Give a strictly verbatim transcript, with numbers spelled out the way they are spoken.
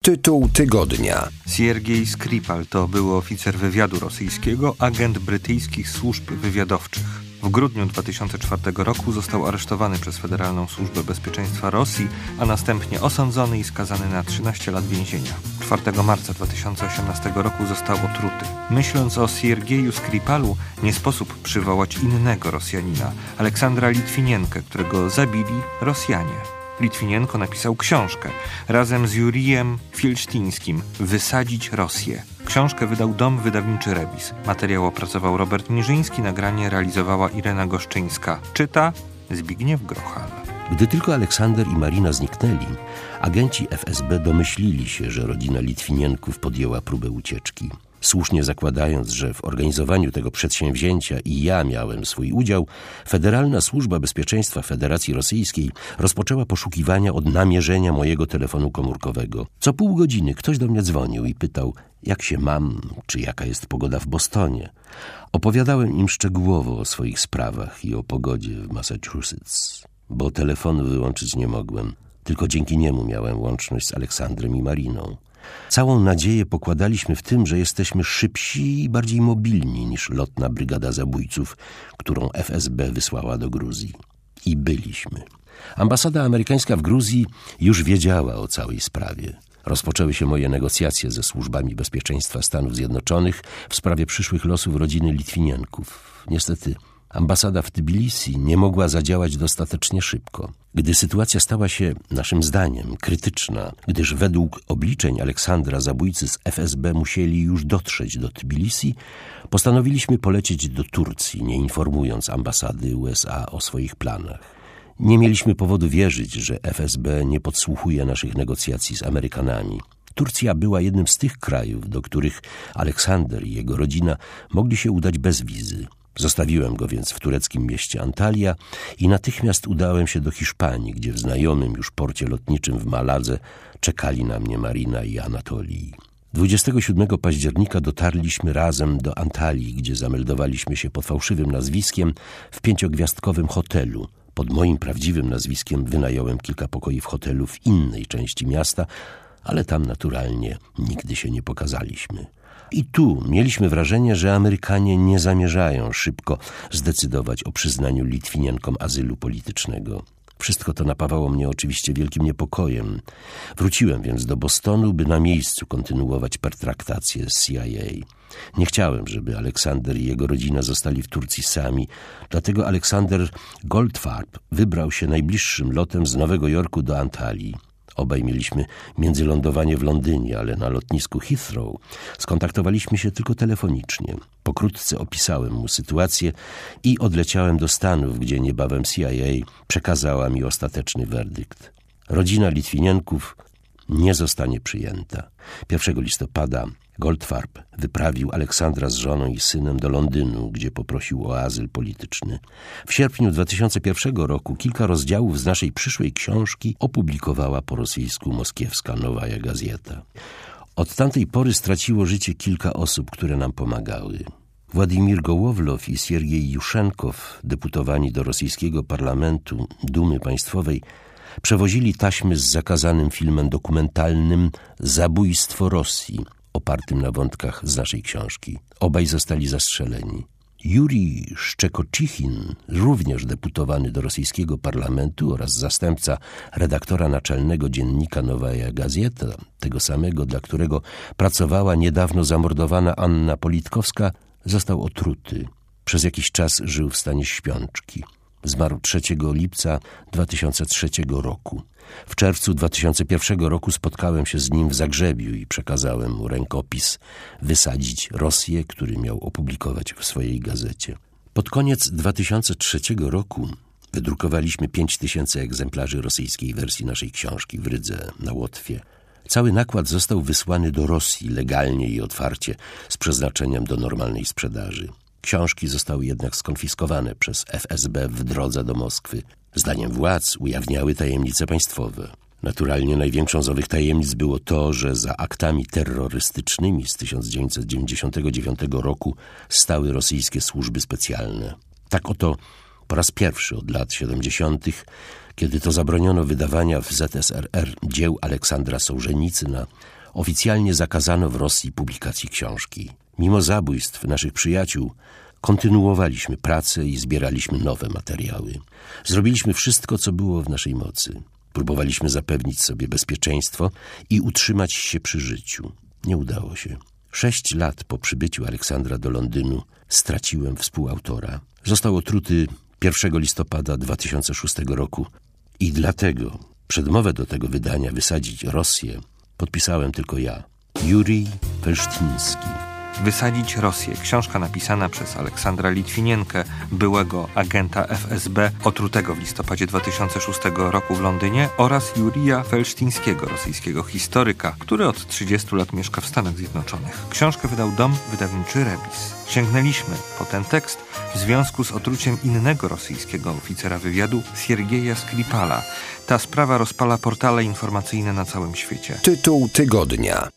Tytuł tygodnia. Siergiej Skripal to był oficer wywiadu rosyjskiego, agent brytyjskich służb wywiadowczych. W grudniu dwa tysiące czwartego roku został aresztowany przez Federalną Służbę Bezpieczeństwa Rosji, a następnie osądzony i skazany na trzynaście lat więzienia. czwartego marca dwa tysiące osiemnastego roku został otruty. Myśląc o Siergieju Skripalu, nie sposób przywołać innego Rosjanina, Aleksandra Litwinienkę, którego zabili Rosjanie. Litwinienko napisał książkę razem z Jurijem Fielsztyńskim „Wysadzić Rosję”. Książkę wydał Dom Wydawniczy Rebis. Materiał opracował Robert Niżyński, nagranie realizowała Irena Goszczyńska. Czyta Zbigniew Grochal. Gdy tylko Aleksander i Marina zniknęli, agenci F S B domyślili się, że rodzina Litwinienków podjęła próbę ucieczki. Słusznie zakładając, że w organizowaniu tego przedsięwzięcia i ja miałem swój udział, Federalna Służba Bezpieczeństwa Federacji Rosyjskiej rozpoczęła poszukiwania od namierzenia mojego telefonu komórkowego. Co pół godziny ktoś do mnie dzwonił i pytał, jak się mam, czy jaka jest pogoda w Bostonie. Opowiadałem im szczegółowo o swoich sprawach i o pogodzie w Massachusetts, bo telefonu wyłączyć nie mogłem. Tylko dzięki niemu miałem łączność z Aleksandrem i Mariną. Całą nadzieję pokładaliśmy w tym, że jesteśmy szybsi i bardziej mobilni niż lotna brygada zabójców, którą F S B wysłała do Gruzji. I byliśmy. Ambasada amerykańska w Gruzji już wiedziała o całej sprawie. Rozpoczęły się moje negocjacje ze służbami bezpieczeństwa Stanów Zjednoczonych w sprawie przyszłych losów rodziny Litwinienków. Niestety ambasada w Tbilisi nie mogła zadziałać dostatecznie szybko. Gdy sytuacja stała się, naszym zdaniem, krytyczna, gdyż według obliczeń Aleksandra zabójcy z F S B musieli już dotrzeć do Tbilisi, postanowiliśmy polecieć do Turcji, nie informując ambasady U S A o swoich planach. Nie mieliśmy powodu wierzyć, że F S B nie podsłuchuje naszych negocjacji z Amerykanami. Turcja była jednym z tych krajów, do których Aleksander i jego rodzina mogli się udać bez wizy. Zostawiłem go więc w tureckim mieście Antalya i natychmiast udałem się do Hiszpanii, gdzie w znajomym już porcie lotniczym w Maladze czekali na mnie Marina i Anatolii. dwudziestego siódmego października dotarliśmy razem do Antalii, gdzie zameldowaliśmy się pod fałszywym nazwiskiem w pięciogwiazdkowym hotelu. Pod moim prawdziwym nazwiskiem wynająłem kilka pokoi w hotelu w innej części miasta, ale tam naturalnie nigdy się nie pokazaliśmy. I tu mieliśmy wrażenie, że Amerykanie nie zamierzają szybko zdecydować o przyznaniu Litwinienkom azylu politycznego. Wszystko to napawało mnie oczywiście wielkim niepokojem. Wróciłem więc do Bostonu, by na miejscu kontynuować pertraktację z C I A. Nie chciałem, żeby Aleksander i jego rodzina zostali w Turcji sami, dlatego Aleksander Goldfarb wybrał się najbliższym lotem z Nowego Jorku do Antalii. Obaj mieliśmy międzylądowanie w Londynie, ale na lotnisku Heathrow skontaktowaliśmy się tylko telefonicznie. Pokrótce opisałem mu sytuację i odleciałem do Stanów, gdzie niebawem C I A przekazała mi ostateczny werdykt. Rodzina Litwinienków nie zostanie przyjęta. pierwszego listopada Goldfarb wyprawił Aleksandra z żoną i synem do Londynu, gdzie poprosił o azyl polityczny. W sierpniu dwa tysiące pierwszego roku kilka rozdziałów z naszej przyszłej książki opublikowała po rosyjsku moskiewska Nowaja Gazeta. Od tamtej pory straciło życie kilka osób, które nam pomagały. Władimir Gołowlow i Siergiej Juszenkow, deputowani do rosyjskiego parlamentu Dumy Państwowej, przewozili taśmy z zakazanym filmem dokumentalnym „Zabójstwo Rosji”, opartym na wątkach z naszej książki. Obaj zostali zastrzeleni. Jurij Szczekocichin, również deputowany do rosyjskiego parlamentu oraz zastępca redaktora naczelnego dziennika Nowaja Gazeta, tego samego, dla którego pracowała niedawno zamordowana Anna Politkowska, został otruty. Przez jakiś czas żył w stanie śpiączki. Zmarł trzeciego lipca dwa tysiące trzeciego roku. W czerwcu dwa tysiące pierwszego roku spotkałem się z nim w Zagrzebiu i przekazałem mu rękopis „Wysadzić Rosję”, który miał opublikować w swojej gazecie. Pod koniec dwa tysiące trzeciego roku wydrukowaliśmy pięć tysięcy egzemplarzy rosyjskiej wersji naszej książki w Rydze na Łotwie. Cały nakład został wysłany do Rosji legalnie i otwarcie z przeznaczeniem do normalnej sprzedaży. Książki zostały jednak skonfiskowane przez F S B w drodze do Moskwy. Zdaniem władz ujawniały tajemnice państwowe. Naturalnie największą z owych tajemnic było to, że za aktami terrorystycznymi z tysiąc dziewięćset dziewięćdziesiątego dziewiątego roku stały rosyjskie służby specjalne. Tak oto Po raz pierwszy od lat siedemdziesiątych, kiedy to zabroniono wydawania w Z S R R dzieł Aleksandra Sołżenicyna, oficjalnie zakazano w Rosji publikacji książki. Mimo zabójstw naszych przyjaciół kontynuowaliśmy pracę i zbieraliśmy nowe materiały. Zrobiliśmy wszystko, co było w naszej mocy. Próbowaliśmy zapewnić sobie bezpieczeństwo i utrzymać się przy życiu. Nie udało się. Sześć lat po przybyciu Aleksandra do Londynu straciłem współautora. Został otruty pierwszego listopada dwa tysiące szóstego roku i dlatego przedmowę do tego wydania Wysadzić Rosję podpisałem tylko ja, Jurij Felsztyński. Wysadzić Rosję. Książka napisana przez Aleksandra Litwinienkę, byłego agenta F S B, otrutego w listopadzie dwa tysiące szóstego roku w Londynie, oraz Jurija Felsztyńskiego, rosyjskiego historyka, który od trzydziestu lat mieszka w Stanach Zjednoczonych. Książkę wydał dom wydawniczy Rebis. Sięgnęliśmy po ten tekst w związku z otruciem innego rosyjskiego oficera wywiadu, Siergieja Skripala. Ta sprawa rozpala portale informacyjne na całym świecie. Tytuł tygodnia.